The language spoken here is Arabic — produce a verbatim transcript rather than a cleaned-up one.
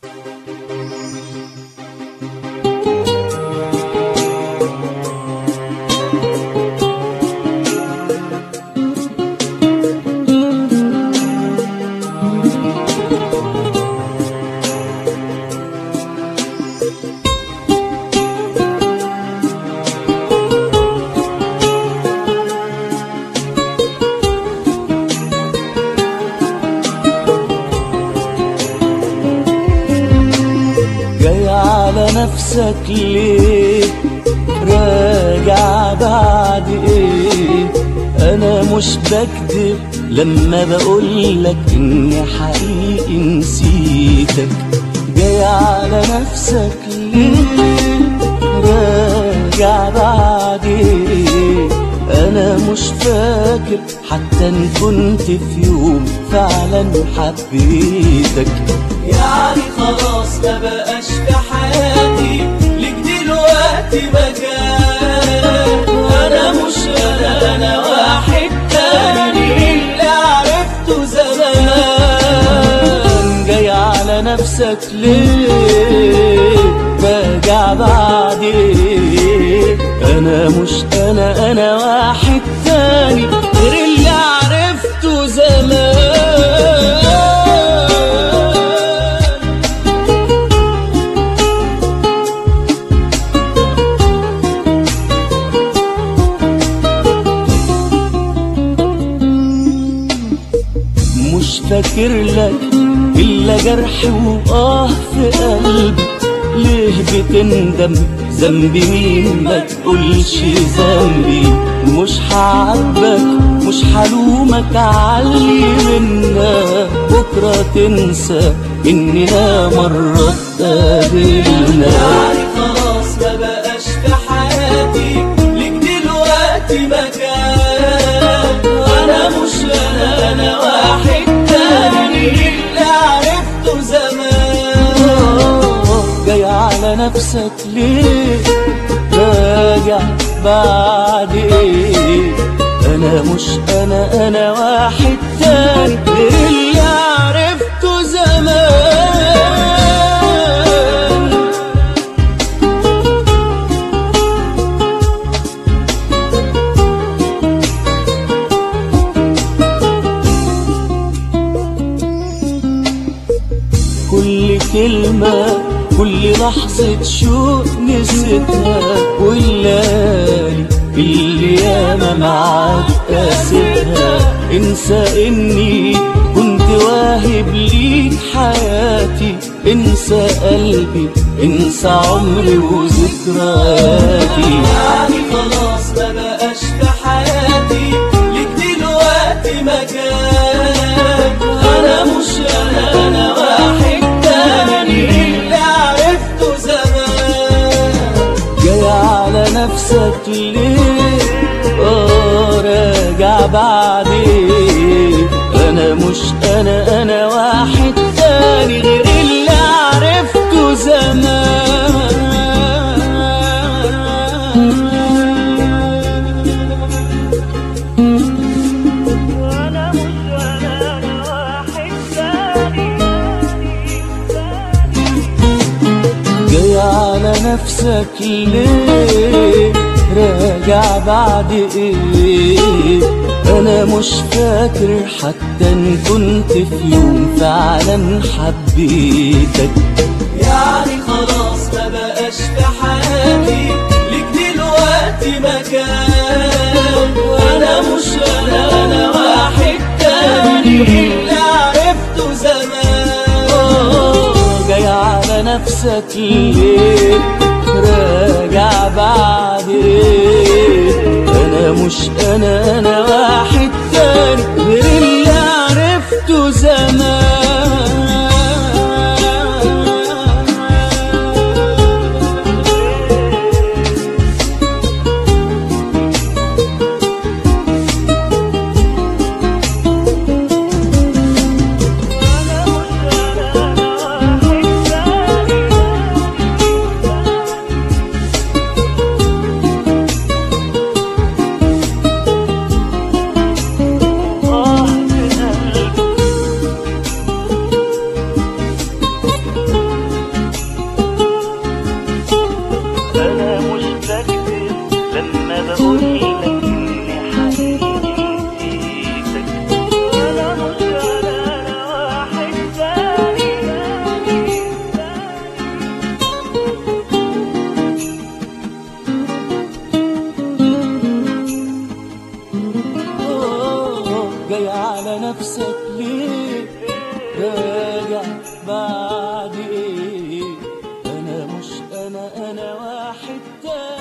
نفسك ليه راجع بعد ايه؟ انا مش بكذب لما بقولك اني حقيقي نسيتك. جاي على نفسك ليه راجع بعد ايه؟ انا مش فاكر حتى ان كنت في يوم فعلا حبيتك. يعني خلاص ما بقاش في حياتي ليك دلوقتي مكان. انا مش انا انا واحد تاني اللي عرفته زمان. جاي على نفسك ليه راجع بعد ايه؟ انا مش انا انا واحد تاني غير اللي عرفته زمان. مش فاكر لك إلا جرح وآه في قلبي. ليه بتندم؟ ذنبي مين؟ ما تقولش ذنبي. مش هعاتبك مش هلومك عاللي منا. بكرة تنسى إننا مرة اتقابلنا. يعني خلاص ما بقاش في حياتي ليك دلوقتي مكان. أنا مش أنا أنا واحد تاني اللي عرفته زمان. جاي على نفسك ليه راجع بعد ايه؟ انا مش انا انا واحد تاني غير اللي عرفته زمان. كل كلمة كل لحظة شوق نسيتها، والليالي اللي ياما معاك قاسيتها. انسى اني كنت واهب ليك حياتي. انسى قلبي انسى عمري وذكرياتي. يعني خلاص ما بقاش في حياتي ليك دلوقتي مكان. انا مش انا انا واحد تاني اللي عرفته زمان. جاي على نفسك ليه اه راجع بعد ايه؟ انا مش انا انا واحد تاني غير اللي عرفته زمان. جاي على نفسك ليه راجع بعد ايه؟ انا مش فاكر حتى ان كنت في يوم فعلا حبيتك. يعني خلاص ما بقاش في حياتي ليك دلوقتي مكان. انا مش انا انا واحد تاني اللي عرفته زمان. جاي على نفسك ليه راجع بعد ايه؟ انا مش انا انا واحد تاني غير اللي عرفته زمان. جاي على نفسك ليه؟ راجع بعد ايه؟ انا مش انا انا واحد تاني.